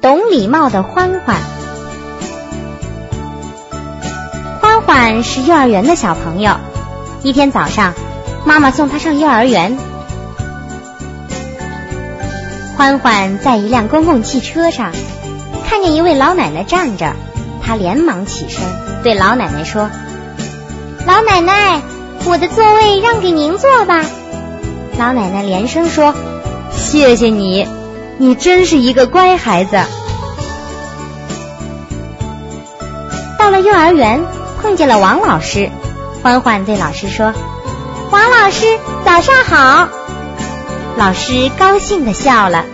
懂礼貌的欢欢。欢欢是幼儿园的小朋友，一天早上，妈妈送他上幼儿园。欢欢在一辆公共汽车上，看见一位老奶奶站着，他连忙起身对老奶奶说：“老奶奶，我的座位让给您坐吧。”老奶奶连声说：“谢谢你，你真是一个乖孩子。”到了幼儿园，碰见了王老师，欢欢对老师说：“王老师，早上好。”老师高兴地笑了。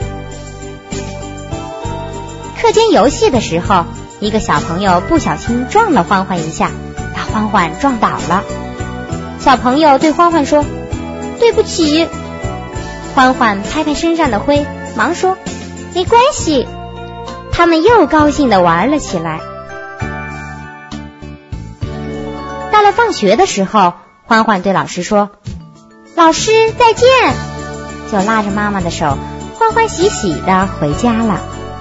课间游戏的时候，一个小朋友不小心撞了欢欢一下，把欢欢撞倒了。小朋友对欢欢说：“对不起。”欢欢拍拍身上的灰，忙说：“没关系。”他们又高兴地玩了起来。到了放学的时候，欢欢对老师说：“老师再见。”就拉着妈妈的手，欢欢喜喜地回家了。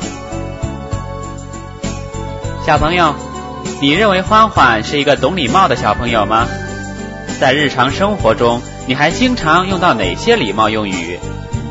小朋友，你认为欢欢是一个懂礼貌的小朋友吗？在日常生活中，你还经常用到哪些礼貌用语？